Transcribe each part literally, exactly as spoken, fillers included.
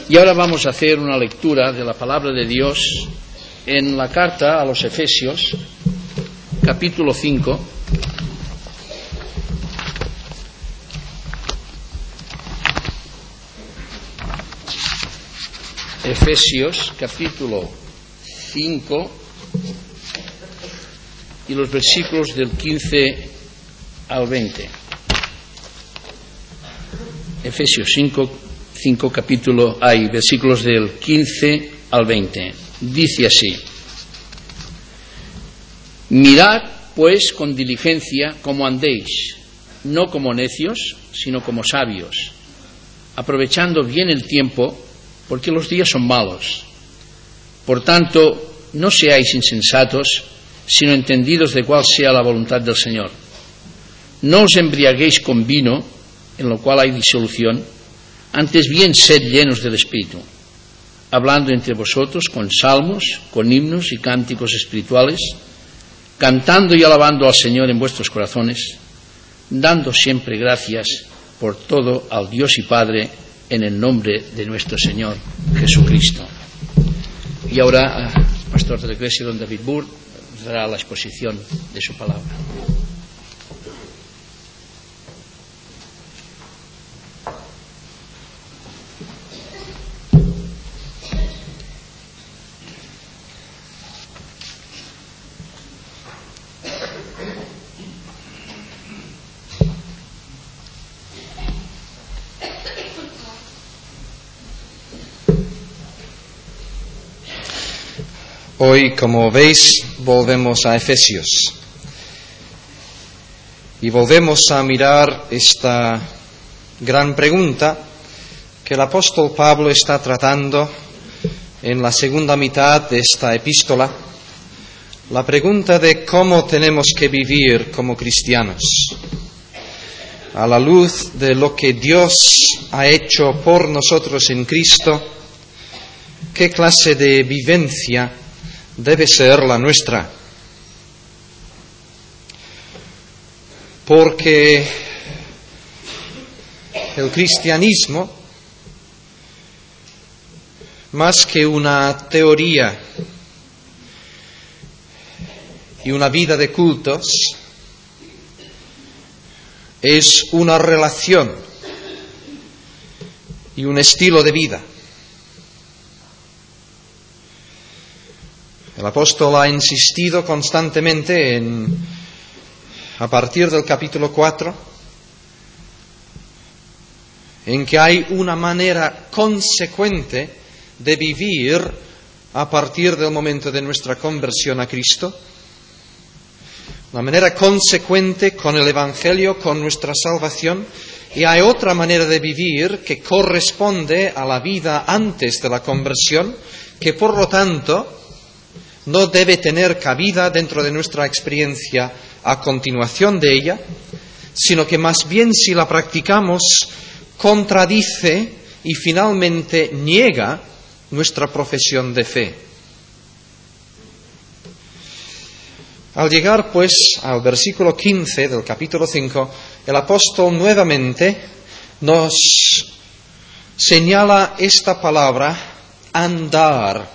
Y ahora vamos a hacer una lectura de la palabra de Dios en la carta a los Efesios, capítulo cinco. Efesios, capítulo cinco, y los versículos del quince al veinte. Efesios cinco, cinco capítulo, hay versículos del quince al veinte. Dice así: mirad pues con diligencia cómo andéis, no como necios, sino como sabios, aprovechando bien el tiempo, porque los días son malos. Por tanto, no seáis insensatos, sino entendidos de cuál sea la voluntad del Señor. No os embriaguéis con vino, en lo cual hay disolución, antes bien sed llenos del Espíritu, hablando entre vosotros con salmos, con himnos y cánticos espirituales, cantando y alabando al Señor en vuestros corazones, dando siempre gracias por todo al Dios y Padre, en el nombre de nuestro Señor Jesucristo. Y ahora, el pastor de la iglesia, don David Burr, dará la exposición de su palabra. Hoy, como veis, volvemos a Efesios y volvemos a mirar esta gran pregunta que el apóstol Pablo está tratando en la segunda mitad de esta epístola, la pregunta de cómo tenemos que vivir como cristianos, a la luz de lo que Dios ha hecho por nosotros en Cristo. ¿Qué clase de vivencia debe ser la nuestra? Porque el cristianismo, más que una teoría y una vida de cultos, es una relación y un estilo de vida. El apóstol ha insistido constantemente en, a partir del capítulo cuatro, en que hay una manera consecuente de vivir a partir del momento de nuestra conversión a Cristo, una manera consecuente con el Evangelio, con nuestra salvación, y hay otra manera de vivir que corresponde a la vida antes de la conversión, que por lo tanto no debe tener cabida dentro de nuestra experiencia a continuación de ella, sino que más bien, si la practicamos, contradice y finalmente niega nuestra profesión de fe. Al llegar, pues, al versículo quince del capítulo cinco, el apóstol nuevamente nos señala esta palabra, andar,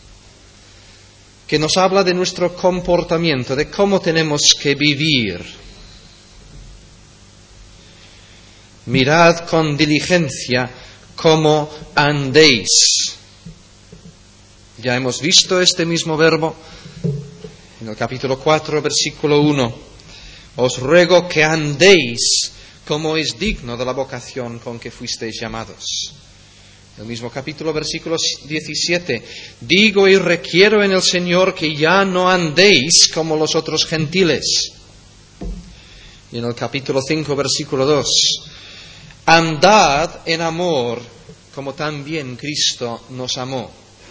que nos habla de nuestro comportamiento, de cómo tenemos que vivir. Mirad con diligencia cómo andéis. Ya hemos visto este mismo verbo en el capítulo cuatro, versículo uno. Os ruego que andéis como es digno de la vocación con que fuisteis llamados. El mismo capítulo, versículo diecisiete. Digo y requiero en el Señor que ya no andéis como los otros gentiles. Y en el capítulo cinco, versículo dos. Andad en amor como también Cristo nos amó.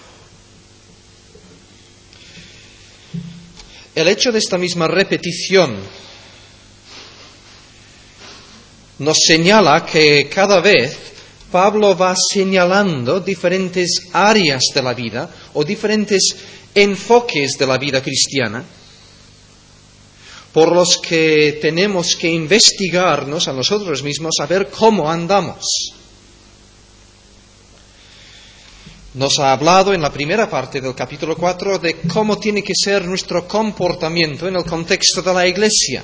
El hecho de esta misma repetición nos señala que cada vez Pablo va señalando diferentes áreas de la vida o diferentes enfoques de la vida cristiana por los que tenemos que investigarnos a nosotros mismos a ver cómo andamos. nos ha hablado en la primera parte del capítulo cuatro de cómo tiene que ser nuestro comportamiento en el contexto de la Iglesia.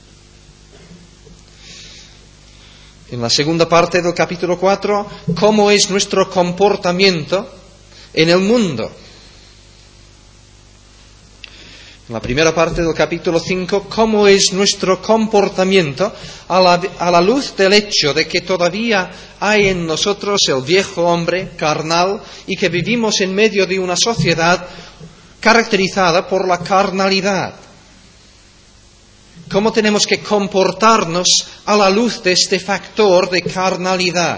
En la segunda parte del capítulo cuatro, cómo es nuestro comportamiento en el mundo. En la primera parte del capítulo cinco, cómo es nuestro comportamiento a la, a la luz del hecho de que todavía hay en nosotros el viejo hombre carnal y que vivimos en medio de una sociedad caracterizada por la carnalidad. ¿Cómo tenemos que comportarnos a la luz de este factor de carnalidad?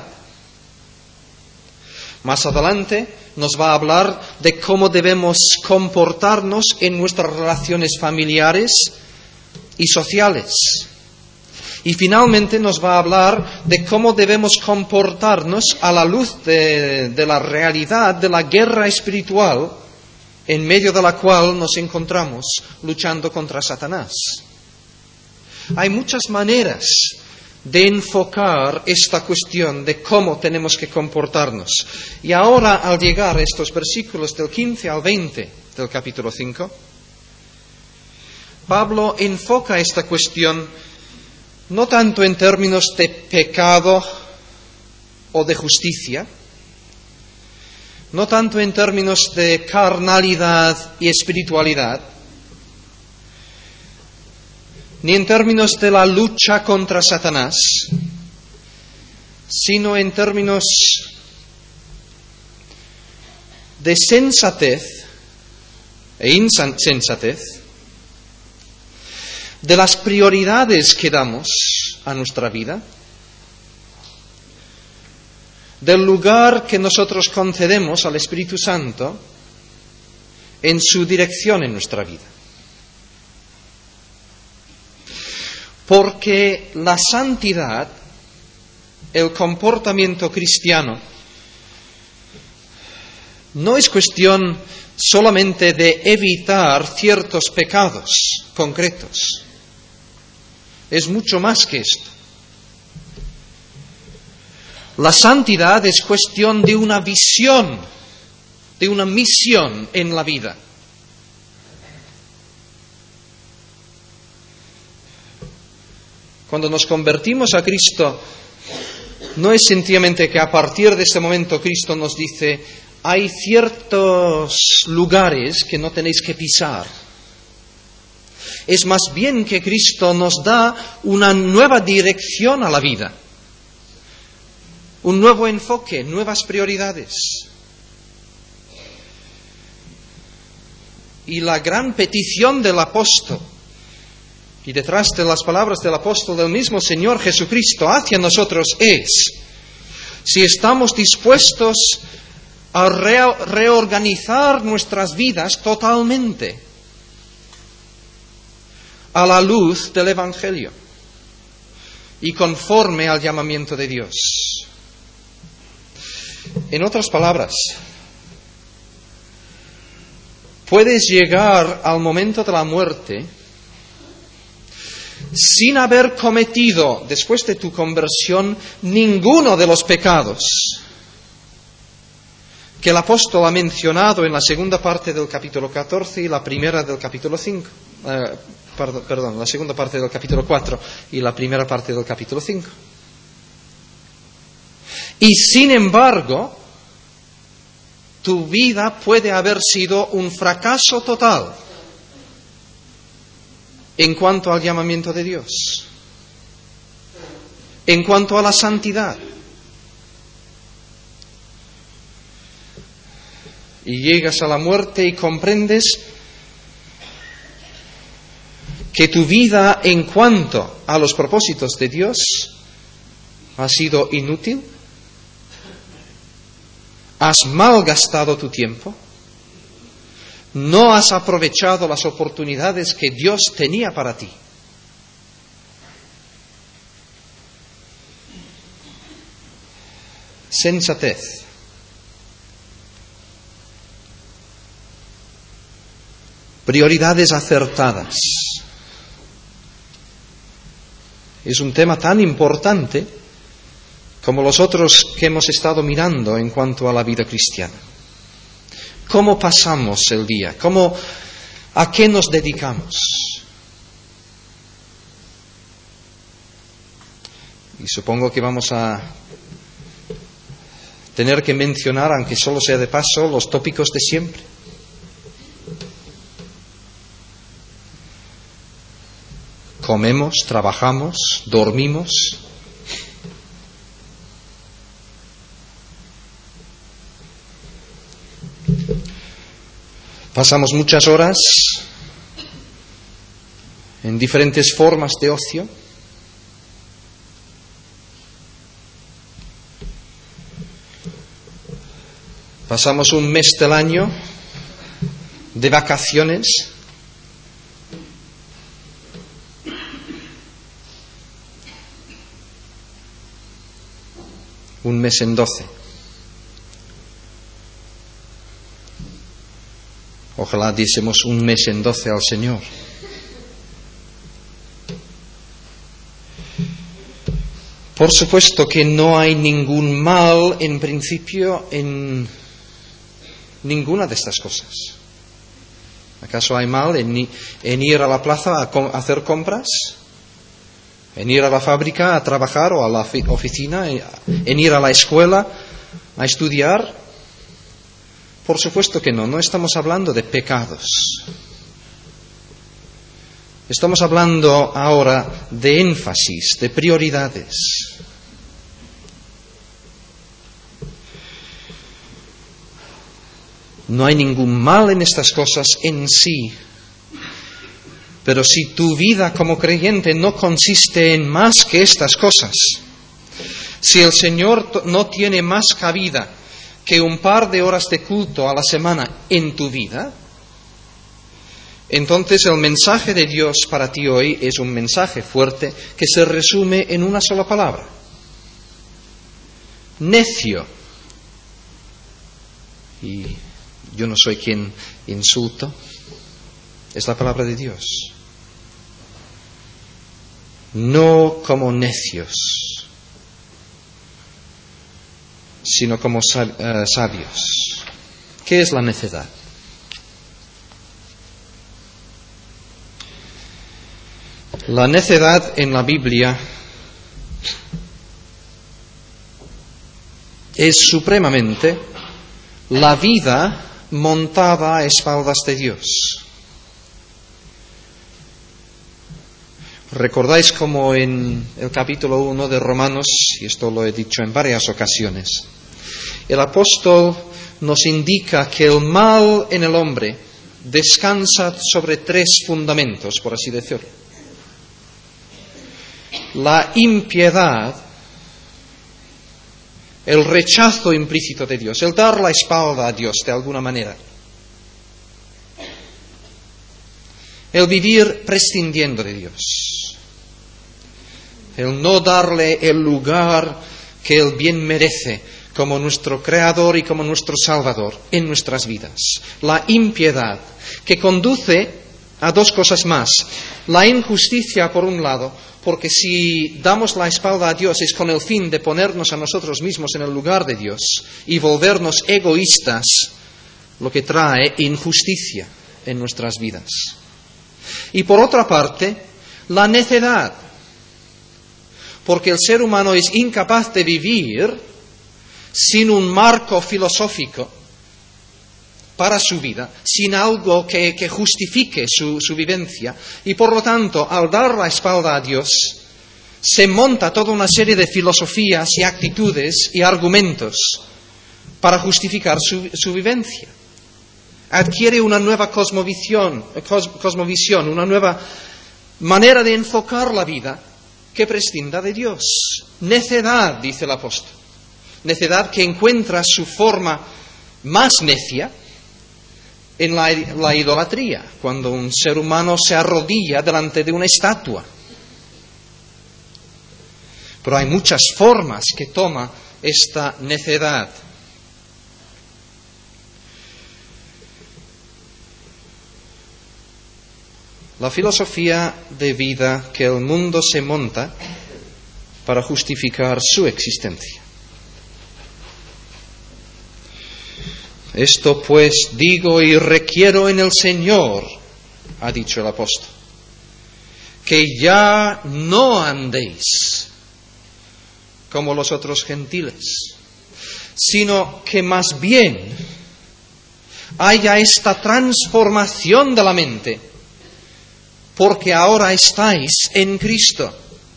Más adelante nos va a hablar de cómo debemos comportarnos en nuestras relaciones familiares y sociales. Y finalmente nos va a hablar de cómo debemos comportarnos a la luz de, de la realidad de la guerra espiritual en medio de la cual nos encontramos luchando contra Satanás. Hay muchas maneras de enfocar esta cuestión de cómo tenemos que comportarnos. Y ahora, al llegar a estos versículos del quince al veinte del capítulo cinco, Pablo enfoca esta cuestión no tanto en términos de pecado o de justicia, no tanto en términos de carnalidad y espiritualidad, ni en términos de la lucha contra Satanás, sino en términos de sensatez e insensatez, de las prioridades que damos a nuestra vida, del lugar que nosotros concedemos al Espíritu Santo en su dirección en nuestra vida. Porque la santidad, el comportamiento cristiano, no es cuestión solamente de evitar ciertos pecados concretos. Es mucho más que esto. La santidad es cuestión de una visión, de una misión en la vida. Cuando nos convertimos a Cristo, no es sencillamente que a partir de este momento Cristo nos dice, hay ciertos lugares que no tenéis que pisar. Es más bien que Cristo nos da una nueva dirección a la vida, un nuevo enfoque, nuevas prioridades. Y la gran petición del apóstol, y detrás de las palabras del apóstol del mismo Señor Jesucristo hacia nosotros es, si estamos dispuestos a re- reorganizar nuestras vidas totalmente a la luz del Evangelio y conforme al llamamiento de Dios. En otras palabras, puedes llegar al momento de la muerte sin haber cometido, después de tu conversión, ninguno de los pecados que el apóstol ha mencionado en la segunda parte del capítulo catorce y la primera del capítulo cinco. Eh, perdón, perdón, la segunda parte del capítulo cuatro y la primera parte del capítulo cinco. Y sin embargo, tu vida puede haber sido un fracaso total en cuanto al llamamiento de Dios, en cuanto a la santidad. Y llegas a la muerte y comprendes que tu vida en cuanto a los propósitos de Dios ha sido inútil, has malgastado tu tiempo, no has aprovechado las oportunidades que Dios tenía para ti. Sensatez. Prioridades acertadas. Es un tema tan importante como los otros que hemos estado mirando en cuanto a la vida cristiana. ¿Cómo pasamos el día? ¿Cómo, ¿A qué nos dedicamos? Y supongo que vamos a tener que mencionar, aunque solo sea de paso, los tópicos de siempre. Comemos, trabajamos, dormimos. Pasamos muchas horas en diferentes formas de ocio. Pasamos un mes del año de vacaciones. Un mes en doce. Ojalá diésemos un mes en doce al Señor. Por supuesto que no hay ningún mal en principio en ninguna de estas cosas. ¿Acaso hay mal en, en ir a la plaza a, a hacer compras? ¿En ir a la fábrica a trabajar o a la oficina? ¿En ir a la escuela a estudiar? Por supuesto que no, no estamos hablando de pecados. Estamos hablando ahora de énfasis, de prioridades. No hay ningún mal en estas cosas en sí, pero si tu vida como creyente no consiste en más que estas cosas, si el Señor no tiene más cabida que un par de horas de culto a la semana en tu vida, entonces el mensaje de Dios para ti hoy es un mensaje fuerte que se resume en una sola palabra: necio. Y yo no soy quien insulto, es la palabra de Dios. No como necios, sino como sabios. ¿Qué es la necedad? La necedad en la Biblia es supremamente la vida montada a espaldas de Dios. ¿Recordáis cómo en el capítulo uno de Romanos, y esto lo he dicho en varias ocasiones, el apóstol nos indica que el mal en el hombre descansa sobre tres fundamentos, por así decirlo: la impiedad, el rechazo implícito de Dios, el dar la espalda a Dios de alguna manera, el vivir prescindiendo de Dios, el no darle el lugar que Él bien merece como nuestro Creador y como nuestro Salvador en nuestras vidas. La impiedad, que conduce a dos cosas más: la injusticia por un lado, porque si damos la espalda a Dios es con el fin de ponernos a nosotros mismos en el lugar de Dios y volvernos egoístas, lo que trae injusticia en nuestras vidas. Y por otra parte, la necedad, porque el ser humano es incapaz de vivir sin un marco filosófico para su vida, sin algo que, que justifique su, su vivencia, y por lo tanto, al dar la espalda a Dios, se monta toda una serie de filosofías y actitudes y argumentos para justificar su, su vivencia. Adquiere una nueva cosmovisión, cos, cosmovisión, una nueva manera de enfocar la vida que prescinda de Dios. Necedad, dice el apóstol. Necedad que encuentra su forma más necia en la, la idolatría, cuando un ser humano se arrodilla delante de una estatua. Pero hay muchas formas que toma esta necedad. La filosofía de vida que el mundo se monta para justificar su existencia. Esto pues digo y requiero en el Señor, ha dicho el apóstol, que ya no andéis como los otros gentiles, sino que más bien haya esta transformación de la mente, porque ahora estáis en Cristo.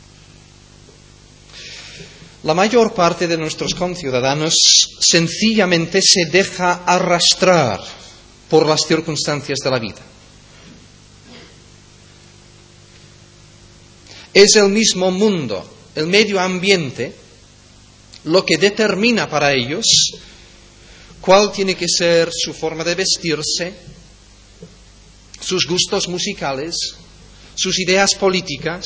La mayor parte de nuestros conciudadanos sencillamente se deja arrastrar por las circunstancias de la vida. Es el mismo mundo, el medio ambiente, lo que determina para ellos cuál tiene que ser su forma de vestirse, sus gustos musicales, sus ideas políticas.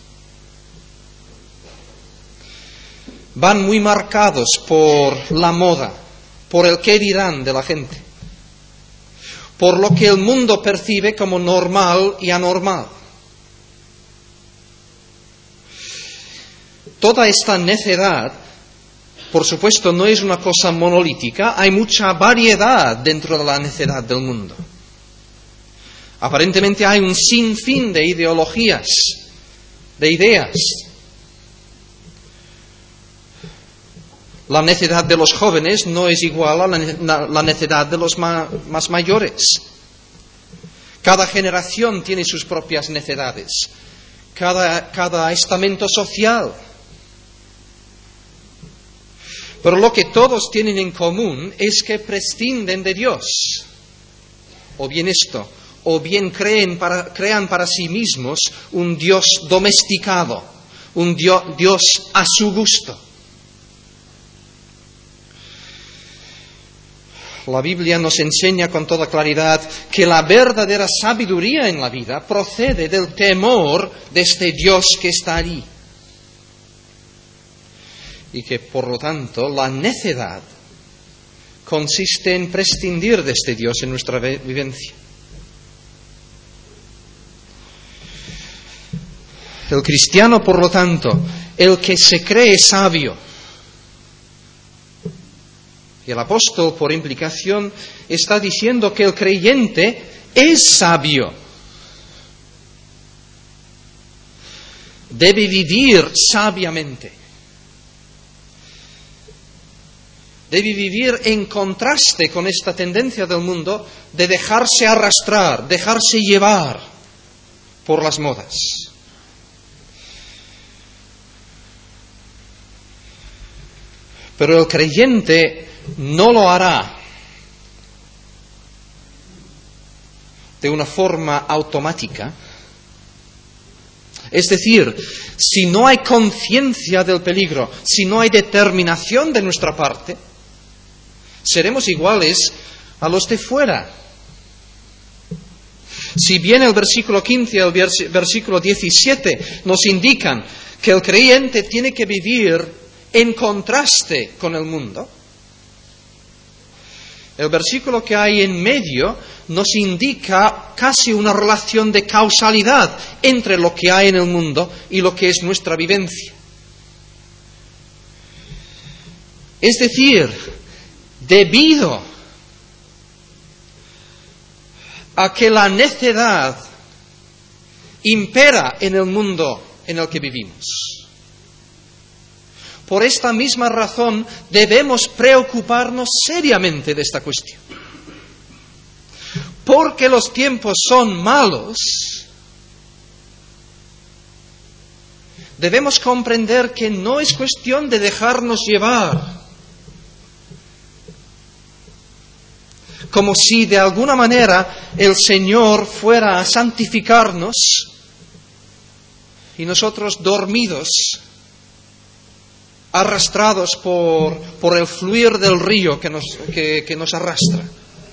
Van muy marcados por la moda, por el qué dirán de la gente, por lo que el mundo percibe como normal y anormal. Toda esta necedad, por supuesto, no es una cosa monolítica, hay mucha variedad dentro de la necedad del mundo. Aparentemente hay un sinfín de ideologías, de ideas. La necedad de los jóvenes no es igual a la necedad de los más mayores. Cada generación tiene sus propias necedades, cada, cada estamento social. Pero lo que todos tienen en común es que prescinden de Dios. O bien esto, o bien creen para, crean para sí mismos un Dios domesticado, un Dios, Dios a su gusto. La Biblia nos enseña con toda claridad que la verdadera sabiduría en la vida procede del temor de este Dios que está allí. Y que, por lo tanto, la necedad consiste en prescindir de este Dios en nuestra vivencia. El cristiano, por lo tanto, el que se cree sabio, y el apóstol, por implicación, está diciendo que el creyente es sabio. Debe vivir sabiamente. Debe vivir en contraste con esta tendencia del mundo de dejarse arrastrar, dejarse llevar por las modas. Pero el creyente no lo hará de una forma automática. Es decir, si no hay conciencia del peligro, si no hay determinación de nuestra parte, seremos iguales a los de fuera. Si bien el versículo quince y el versículo diecisiete nos indican que el creyente tiene que vivir en contraste con el mundo, el versículo que hay en medio nos indica casi una relación de causalidad entre lo que hay en el mundo y lo que es nuestra vivencia. Es decir, debido a que la necedad impera en el mundo en el que vivimos, por esta misma razón debemos preocuparnos seriamente de esta cuestión. Porque los tiempos son malos, debemos comprender que no es cuestión de dejarnos llevar, como si de alguna manera el Señor fuera a santificarnos y nosotros dormidos, arrastrados por, por el fluir del río que nos, que, que nos arrastra.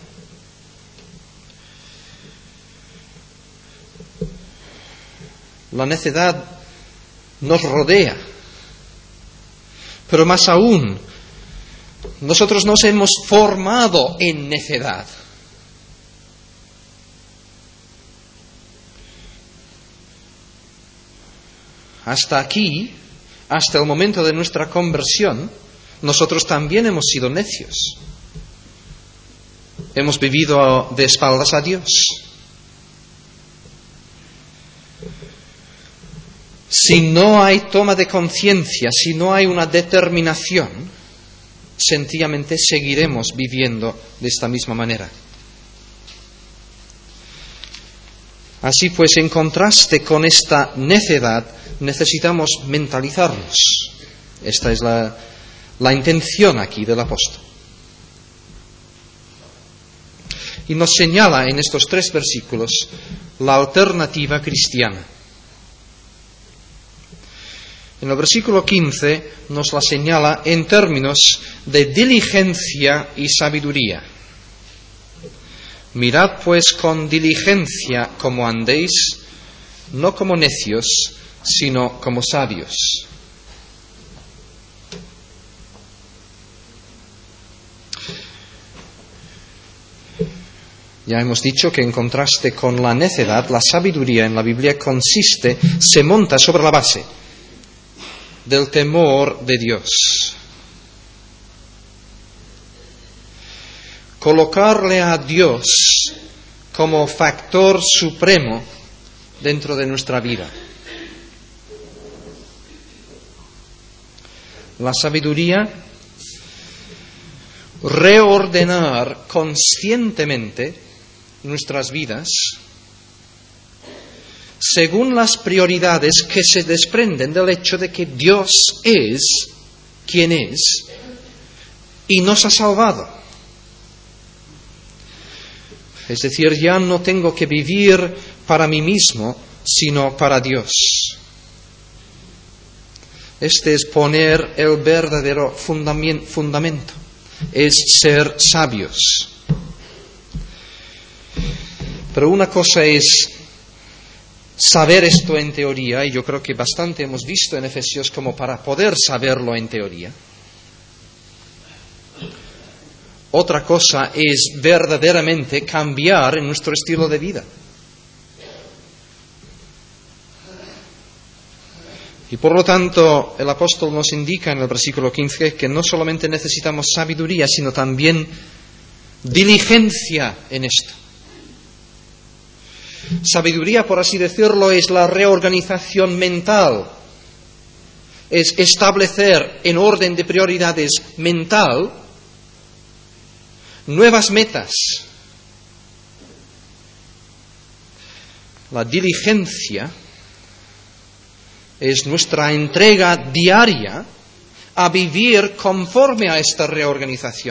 La necedad nos rodea, pero más aún, nosotros nos hemos formado en necedad. Hasta aquí, hasta el momento de nuestra conversión, nosotros también hemos sido necios. hemos vivido de espaldas a Dios. Si no hay toma de conciencia, si no hay una determinación, sencillamente seguiremos viviendo de esta misma manera. Así pues, en contraste con esta necedad, necesitamos mentalizarnos. Esta es la, la intención aquí del apóstol. Y nos señala en estos tres versículos la alternativa cristiana. En el versículo quince nos la señala en términos de diligencia y sabiduría. Mirad pues con diligencia cómo andéis, no como necios, sino como sabios. Ya hemos dicho que en contraste con la necedad, la sabiduría en la Biblia consiste, se monta sobre la base del temor de Dios. Colocarle a Dios como factor supremo dentro de nuestra vida. La sabiduría, reordenar conscientemente nuestras vidas según las prioridades que se desprenden del hecho de que Dios es quien es y nos ha salvado. Es decir, ya no tengo que vivir para mí mismo, sino para Dios. Este es poner el verdadero fundamento, es ser sabios. Pero una cosa es saber esto en teoría, y yo creo que bastante hemos visto en Efesios como para poder saberlo en teoría. Otra cosa es verdaderamente cambiar en nuestro estilo de vida. Y por lo tanto, el apóstol nos indica en el versículo quince que no solamente necesitamos sabiduría, sino también diligencia en esto. Sabiduría, por así decirlo, es la reorganización mental, es establecer en orden de prioridades mental nuevas metas. La diligencia es nuestra entrega diaria a vivir conforme a esta reorganización.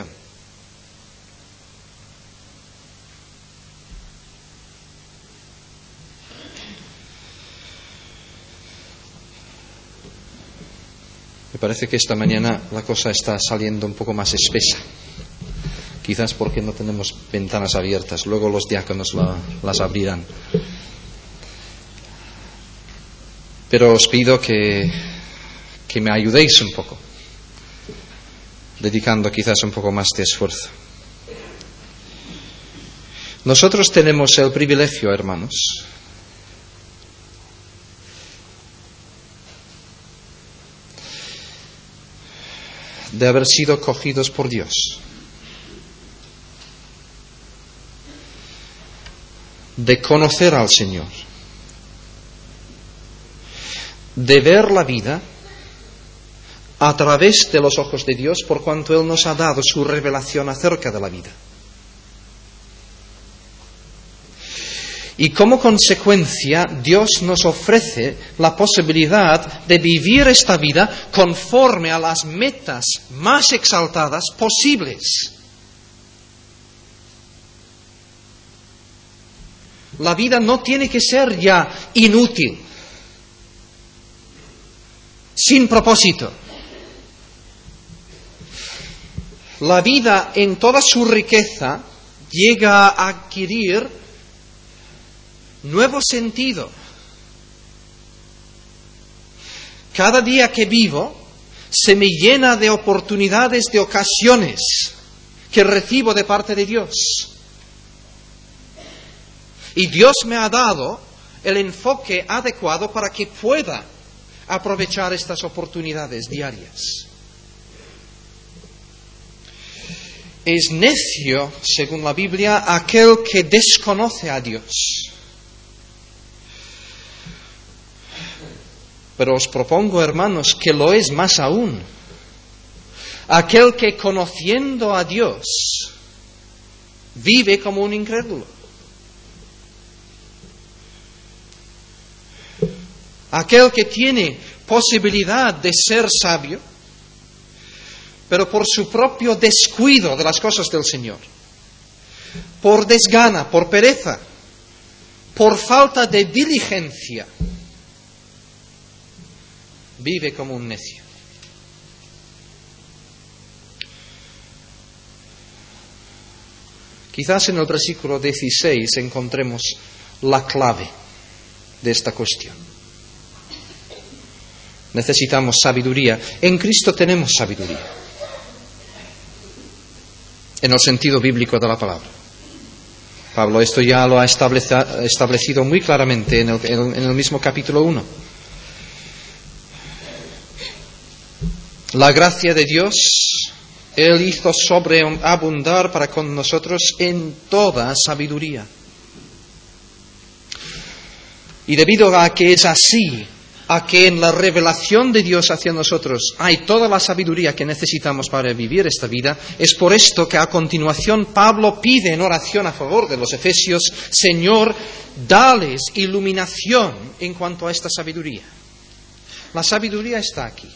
Me parece que esta mañana la cosa está saliendo un poco más espesa. Quizás porque no tenemos ventanas abiertas. Luego los diáconos la, las abrirán. Pero os pido que, que me ayudéis un poco, dedicando quizás un poco más de esfuerzo. Nosotros tenemos el privilegio, hermanos, de haber sido cogidos por Dios, de conocer al Señor, de ver la vida a través de los ojos de Dios, por cuanto Él nos ha dado su revelación acerca de la vida. Y como consecuencia, Dios nos ofrece la posibilidad de vivir esta vida conforme a las metas más exaltadas posibles. La vida no tiene que ser ya inútil, sin propósito. La vida en toda su riqueza llega a adquirir nuevo sentido. Cada día que vivo se me llena de oportunidades, de ocasiones que recibo de parte de Dios. Y Dios me ha dado el enfoque adecuado para que pueda aprovechar estas oportunidades diarias. Es necio, según la Biblia, aquel que desconoce a Dios. Pero os propongo, hermanos, que lo es más aún. Aquel que conociendo a Dios vive como un incrédulo. Aquel que tiene posibilidad de ser sabio, pero por su propio descuido de las cosas del Señor, por desgana, por pereza, por falta de diligencia, vive como un necio. Quizás en el versículo dieciséis encontremos la clave de esta cuestión. Necesitamos sabiduría. En Cristo tenemos sabiduría, en el sentido bíblico de la palabra. Pablo esto ya lo ha establecido muy claramente en el, en el mismo capítulo uno. La gracia de Dios Él hizo sobreabundar para con nosotros en toda sabiduría. Y debido a que es así, a que en la revelación de Dios hacia nosotros hay toda la sabiduría que necesitamos para vivir esta vida, es por esto que a continuación Pablo pide en oración a favor de los efesios: Señor, dales iluminación en cuanto a esta sabiduría. La sabiduría está aquí.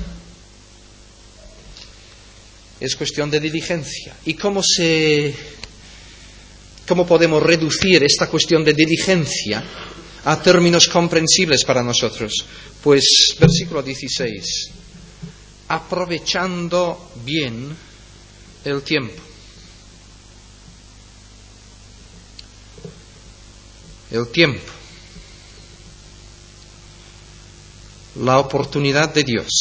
Es cuestión de diligencia. ¿Y cómo se, cómo podemos reducir esta cuestión de diligencia a términos comprensibles para nosotros? Pues versículo dieciséis, aprovechando bien el tiempo. El tiempo. La oportunidad de Dios.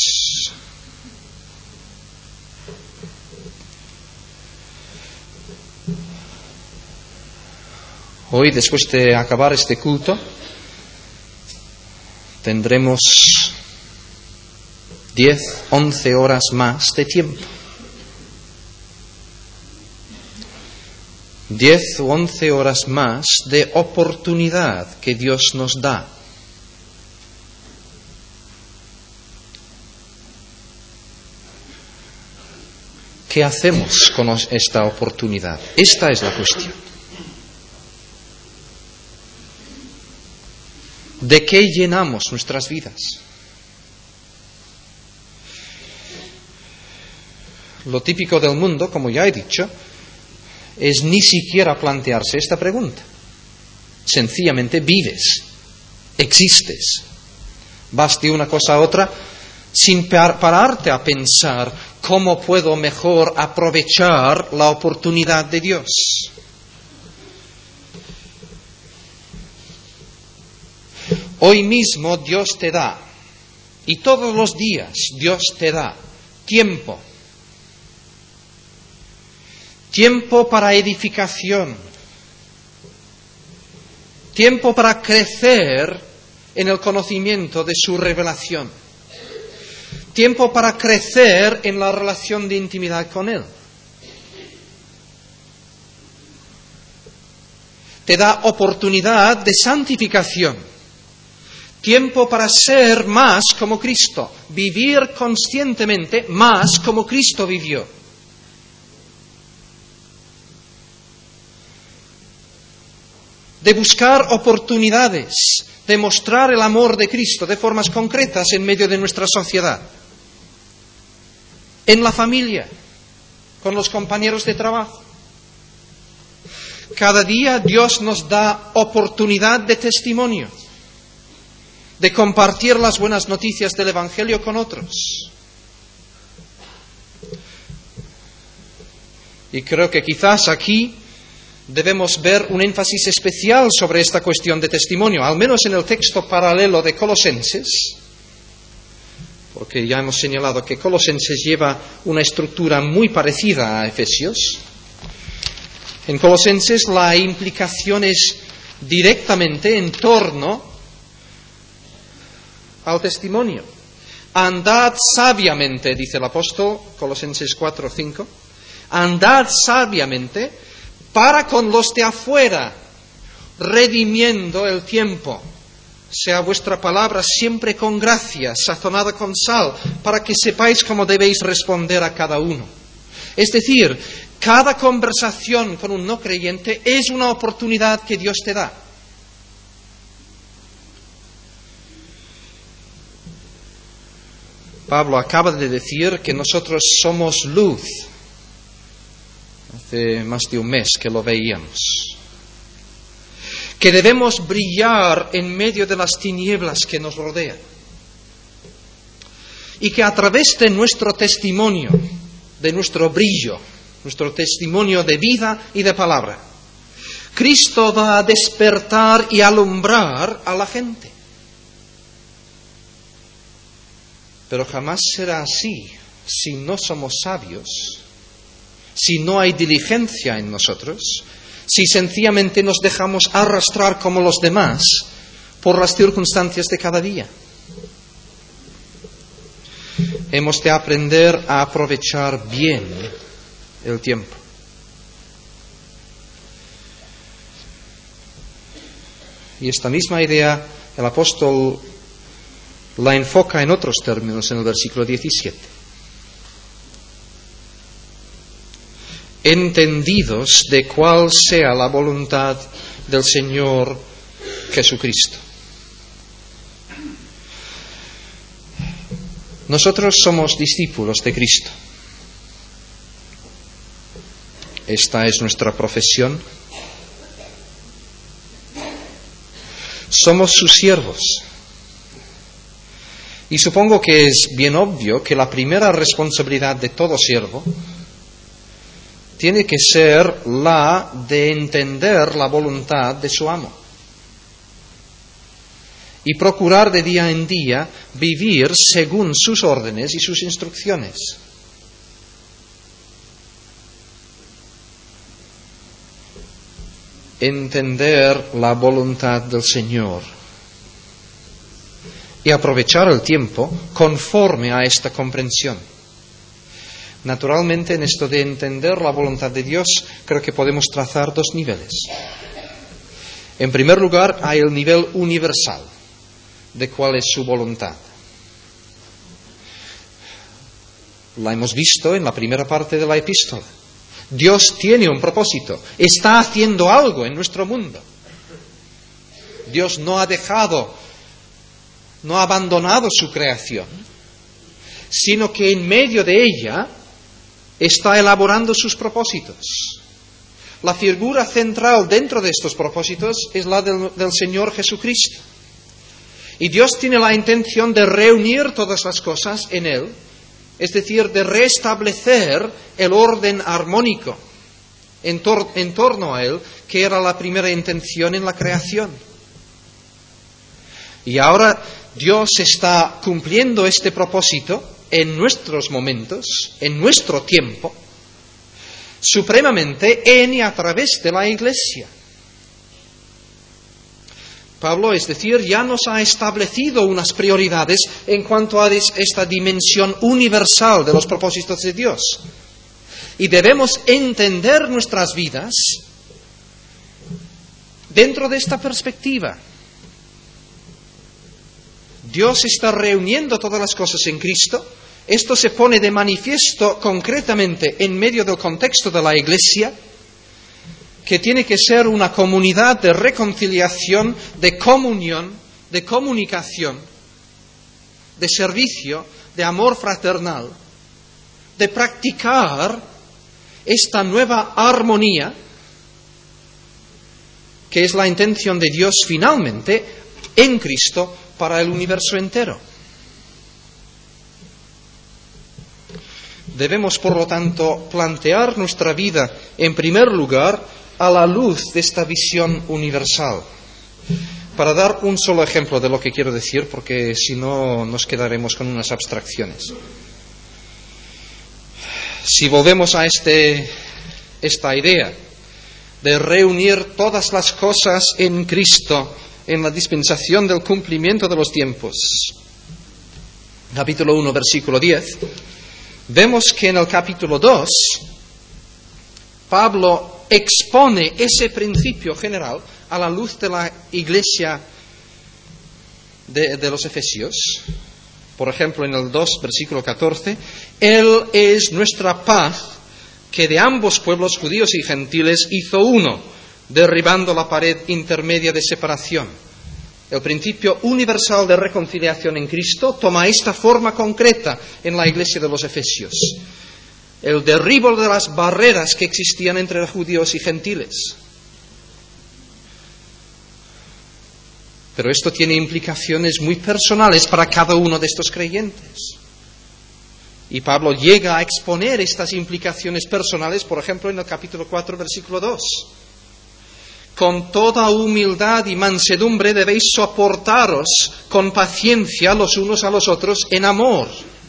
Hoy, después de acabar este culto, tendremos diez, once horas más de tiempo. Diez o once horas más de oportunidad que Dios nos da. ¿Qué hacemos con esta oportunidad? Esta es la cuestión. ¿De qué llenamos nuestras vidas? Lo típico del mundo, como ya he dicho, es ni siquiera plantearse esta pregunta. Sencillamente vives, existes, vas de una cosa a otra sin pararte a pensar cómo puedo mejor aprovechar la oportunidad de Dios. Hoy mismo Dios te da, y todos los días Dios te da tiempo. Tiempo para edificación. Tiempo para crecer en el conocimiento de su revelación. Tiempo para crecer en la relación de intimidad con Él. Te da oportunidad de santificación. Tiempo para ser más como Cristo, vivir conscientemente más como Cristo vivió. De buscar oportunidades, de mostrar el amor de Cristo de formas concretas en medio de nuestra sociedad. En la familia, con los compañeros de trabajo. Cada día Dios nos da oportunidad de testimonio, de compartir las buenas noticias del Evangelio con otros. Y creo que quizás aquí debemos ver un énfasis especial sobre esta cuestión de testimonio, al menos en el texto paralelo de Colosenses, porque ya hemos señalado que Colosenses lleva una estructura muy parecida a Efesios. En Colosenses la implicación es directamente en torno al testimonio. Andad sabiamente, dice el apóstol, Colosenses cuatro cinco, andad sabiamente para con los de afuera, redimiendo el tiempo. Sea vuestra palabra siempre con gracia, sazonada con sal, para que sepáis cómo debéis responder a cada uno. Es decir, cada conversación con un no creyente es una oportunidad que Dios te da. Pablo acaba de decir que nosotros somos luz. Hace más de un mes que lo veíamos. Que debemos brillar en medio de las tinieblas que nos rodean. Y que a través de nuestro testimonio, de nuestro brillo, nuestro testimonio de vida y de palabra, Cristo va a despertar y alumbrar a la gente. Pero jamás será así si no somos sabios, si no hay diligencia en nosotros, si sencillamente nos dejamos arrastrar como los demás por las circunstancias de cada día. Hemos de aprender a aprovechar bien el tiempo. Y esta misma idea el apóstol la enfoca en otros términos en el versículo diecisiete. Entendidos de cuál sea la voluntad del Señor Jesucristo. Nosotros somos discípulos de Cristo. Esta es nuestra profesión. Somos sus siervos. Y supongo que es bien obvio que la primera responsabilidad de todo siervo tiene que ser la de entender la voluntad de su amo y procurar de día en día vivir según sus órdenes y sus instrucciones. Entender la voluntad del Señor y aprovechar el tiempo conforme a esta comprensión. Naturalmente, en esto de entender la voluntad de Dios, creo que podemos trazar dos niveles. En primer lugar, hay el nivel universal de cuál es su voluntad. La hemos visto en la primera parte de la epístola. Dios tiene un propósito, está haciendo algo en nuestro mundo. Dios no ha dejado, no ha abandonado su creación, sino que en medio de ella está elaborando sus propósitos. La figura central dentro de estos propósitos es la del, del Señor Jesucristo. Y Dios tiene la intención de reunir todas las cosas en Él, es decir, de restablecer el orden armónico en, tor- en torno a Él, que era la primera intención en la creación. Y ahora Dios está cumpliendo este propósito en nuestros momentos, en nuestro tiempo, supremamente en y a través de la Iglesia. Pablo, es decir, ya nos ha establecido unas prioridades en cuanto a esta dimensión universal de los propósitos de Dios. Y debemos entender nuestras vidas dentro de esta perspectiva. Dios está reuniendo todas las cosas en Cristo. Esto se pone de manifiesto concretamente en medio del contexto de la Iglesia, que tiene que ser una comunidad de reconciliación, de comunión, de comunicación, de servicio, de amor fraternal, de practicar esta nueva armonía, que es la intención de Dios finalmente en Cristo para el universo entero. Debemos, por lo tanto, plantear nuestra vida, en primer lugar, a la luz de esta visión universal. Para dar un solo ejemplo de lo que quiero decir, porque si no nos quedaremos con unas abstracciones. Si volvemos a este, esta idea de reunir todas las cosas en Cristo, en la dispensación del cumplimiento de los tiempos, capítulo uno, versículo diez, vemos que en el capítulo dos Pablo expone ese principio general a la luz de la iglesia de, de los Efesios. Por ejemplo, en el dos, versículo catorce, Él es nuestra paz, que de ambos pueblos, judíos y gentiles, hizo uno, derribando la pared intermedia de separación. El principio universal de reconciliación en Cristo toma esta forma concreta en la iglesia de los Efesios. El derribo de las barreras que existían entre judíos y gentiles. Pero esto tiene implicaciones muy personales para cada uno de estos creyentes. Y Pablo llega a exponer estas implicaciones personales, por ejemplo, en el capítulo cuatro, versículo dos. Con toda humildad y mansedumbre debéis soportaros con paciencia los unos a los otros en amor.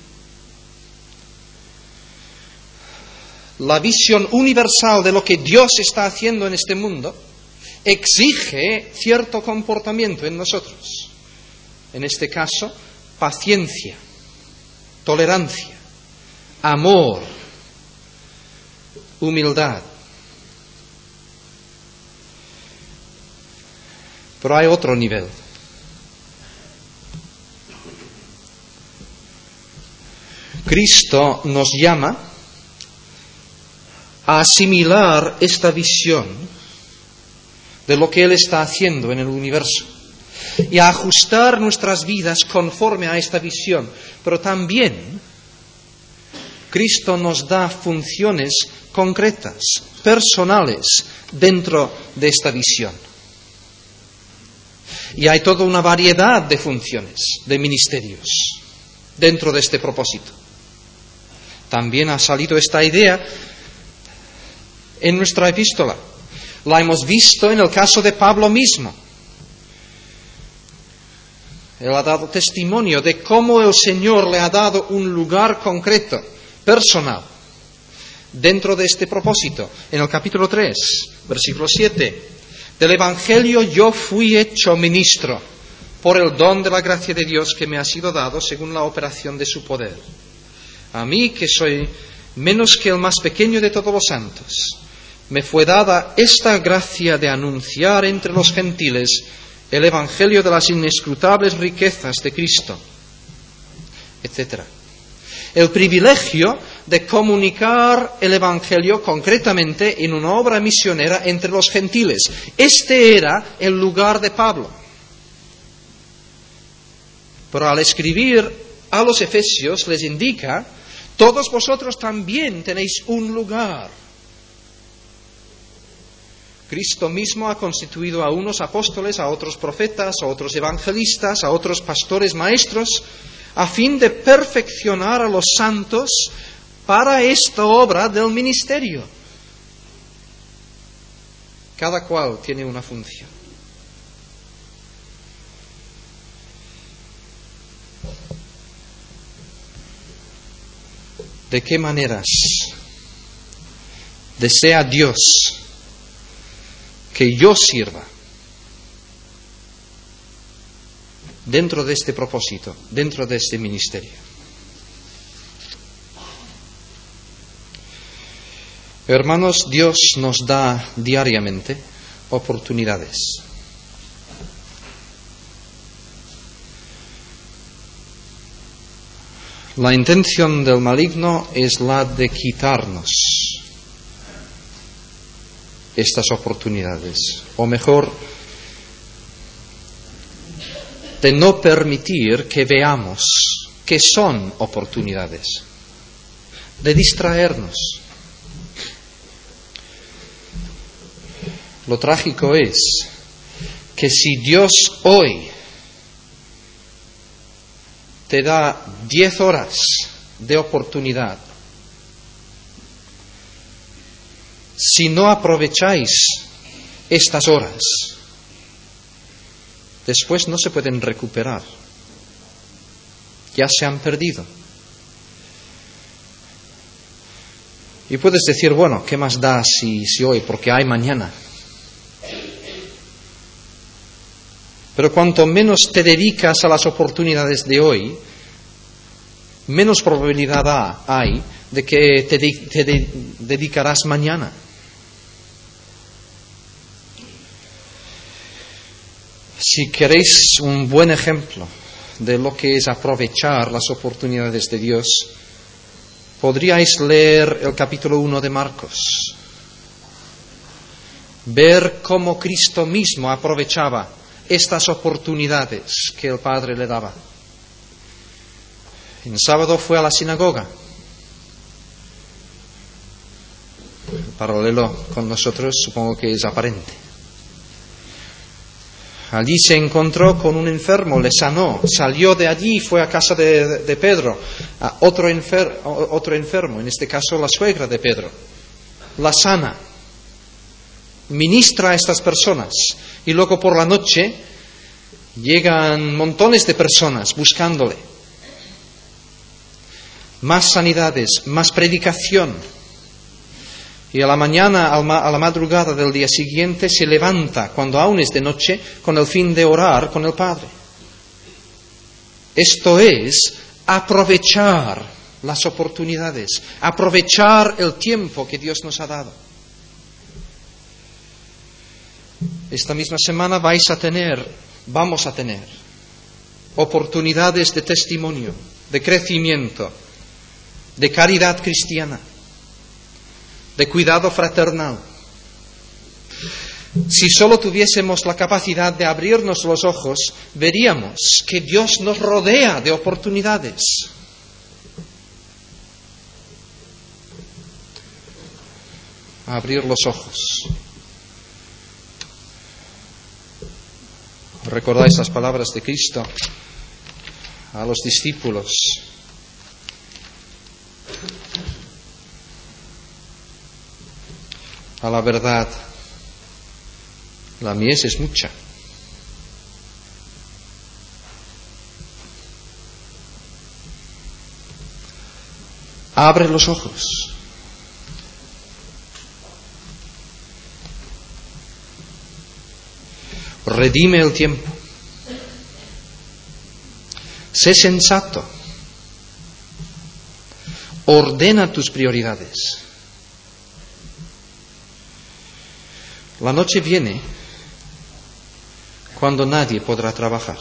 La visión universal de lo que Dios está haciendo en este mundo exige cierto comportamiento en nosotros. En este caso, paciencia, tolerancia, amor, humildad. Pero hay otro nivel. Cristo nos llama a asimilar esta visión de lo que Él está haciendo en el universo y a ajustar nuestras vidas conforme a esta visión. Pero también Cristo nos da funciones concretas, personales, dentro de esta visión. Y hay toda una variedad de funciones, de ministerios, dentro de este propósito. También ha salido esta idea en nuestra epístola. La hemos visto en el caso de Pablo mismo. Él ha dado testimonio de cómo el Señor le ha dado un lugar concreto, personal, dentro de este propósito. En el capítulo tres, versículo siete, del Evangelio yo fui hecho ministro por el don de la gracia de Dios que me ha sido dado según la operación de su poder. A mí, que soy menos que el más pequeño de todos los santos, me fue dada esta gracia de anunciar entre los gentiles el Evangelio de las inescrutables riquezas de Cristo, etcétera. El privilegio de comunicar el Evangelio concretamente en una obra misionera entre los gentiles. Este era el lugar de Pablo. Pero al escribir a los Efesios les indica, todos vosotros también tenéis un lugar. Cristo mismo ha constituido a unos apóstoles, a otros profetas, a otros evangelistas, a otros pastores maestros, a fin de perfeccionar a los santos para esta obra del ministerio. Cada cual tiene una función. ¿De qué maneras desea Dios que yo sirva dentro de este propósito, dentro de este ministerio? Hermanos, Dios nos da diariamente oportunidades. La intención del maligno es la de quitarnos estas oportunidades, o mejor, de no permitir que veamos que son oportunidades, de distraernos. Lo trágico es que si Dios hoy te da diez horas de oportunidad, si no aprovecháis estas horas, después no se pueden recuperar. Ya se han perdido. Y puedes decir, bueno, ¿qué más da si, si hoy? Porque hay mañana. Pero cuanto menos te dedicas a las oportunidades de hoy, menos probabilidad hay de que te, de, te de, dedicarás mañana. Si queréis un buen ejemplo de lo que es aprovechar las oportunidades de Dios, podríais leer el capítulo uno de Marcos. Ver cómo Cristo mismo aprovechaba estas oportunidades que el Padre le daba. En sábado fue a la sinagoga. El paralelo con nosotros supongo que es aparente. Allí se encontró con un enfermo, le sanó, salió de allí y fue a casa de, de, de Pedro, a otro, enfer, otro enfermo, en este caso la suegra de Pedro, la sana, ministra a estas personas y luego por la noche llegan montones de personas buscándole. Más sanidades, más predicación. Y a la mañana, a la madrugada del día siguiente, se levanta, cuando aún es de noche, con el fin de orar con el Padre. Esto es aprovechar las oportunidades, aprovechar el tiempo que Dios nos ha dado. Esta misma semana vais a tener, vamos a tener, oportunidades de testimonio, de crecimiento, de caridad cristiana, de cuidado fraternal. Si solo tuviésemos la capacidad de abrirnos los ojos, veríamos que Dios nos rodea de oportunidades. Abrir los ojos. ¿Recordáis las palabras de Cristo a los discípulos? A la verdad, la mies es mucha. Abre los ojos. Redime el tiempo. Sé sensato. Ordena tus prioridades. La noche viene cuando nadie podrá trabajar.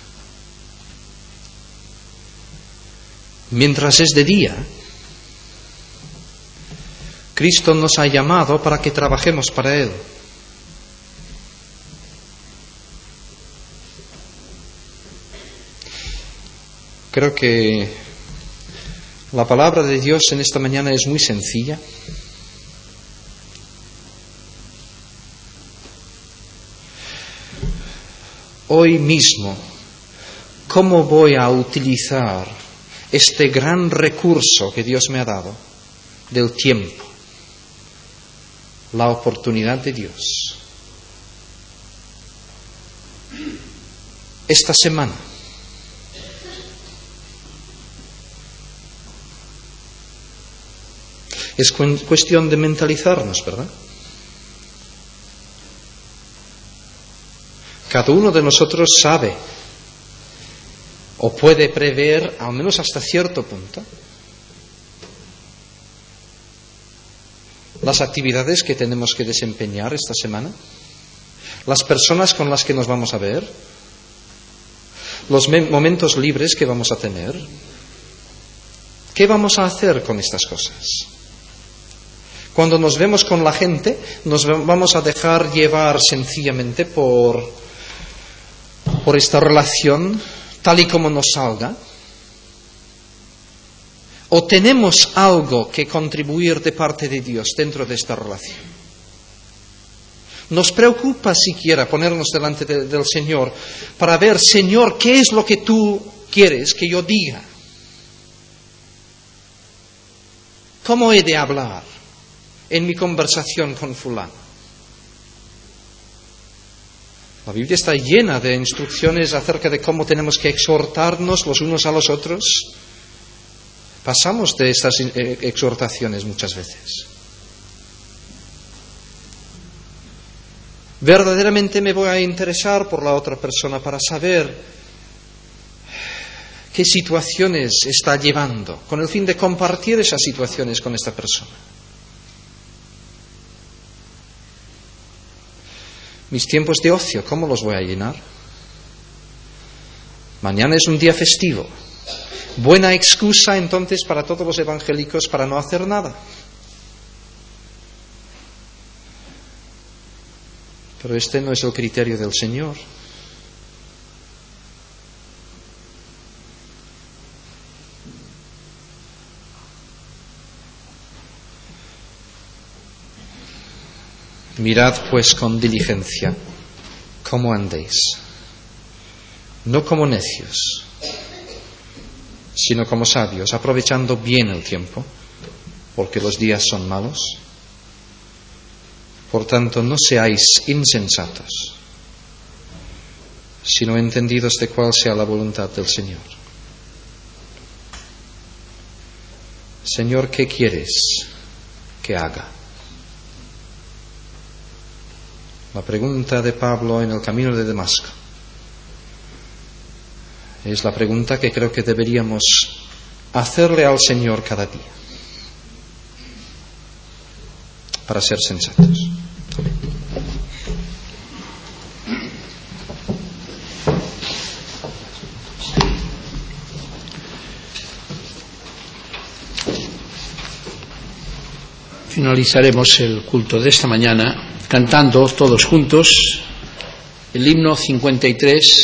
Mientras es de día, Cristo nos ha llamado para que trabajemos para Él. Creo que la palabra de Dios en esta mañana es muy sencilla. Hoy mismo, ¿cómo voy a utilizar este gran recurso que Dios me ha dado del tiempo? La oportunidad de Dios. Esta semana. Es cuestión de mentalizarnos, ¿verdad? Cada uno de nosotros sabe o puede prever, al menos hasta cierto punto, las actividades que tenemos que desempeñar esta semana, las personas con las que nos vamos a ver, los momentos libres que vamos a tener. ¿Qué vamos a hacer con estas cosas? Cuando nos vemos con la gente, nos vamos a dejar llevar sencillamente por, por esta relación, tal y como nos salga. ¿O tenemos algo que contribuir de parte de Dios dentro de esta relación? Nos preocupa siquiera ponernos delante de, del Señor para ver, Señor, ¿qué es lo que tú quieres que yo diga? ¿Cómo he de hablar en mi conversación con fulano? La Biblia está llena de instrucciones acerca de cómo tenemos que exhortarnos los unos a los otros. Pasamos de estas exhortaciones muchas veces. Verdaderamente me voy a interesar por la otra persona para saber qué situaciones está llevando, con el fin de compartir esas situaciones con esta persona. Mis tiempos de ocio, ¿cómo los voy a llenar? Mañana es un día festivo. Buena excusa entonces para todos los evangélicos para no hacer nada. Pero este no es el criterio del Señor. Mirad pues con diligencia cómo andéis, no como necios, sino como sabios, aprovechando bien el tiempo, porque los días son malos. Por tanto, no seáis insensatos, sino entendidos de cuál sea la voluntad del Señor. Señor, ¿qué quieres que haga? La pregunta de Pablo en el camino de Damasco es la pregunta que creo que deberíamos hacerle al Señor cada día para ser sensatos. Finalizaremos el culto de esta mañana cantando todos juntos el himno cincuenta y tres.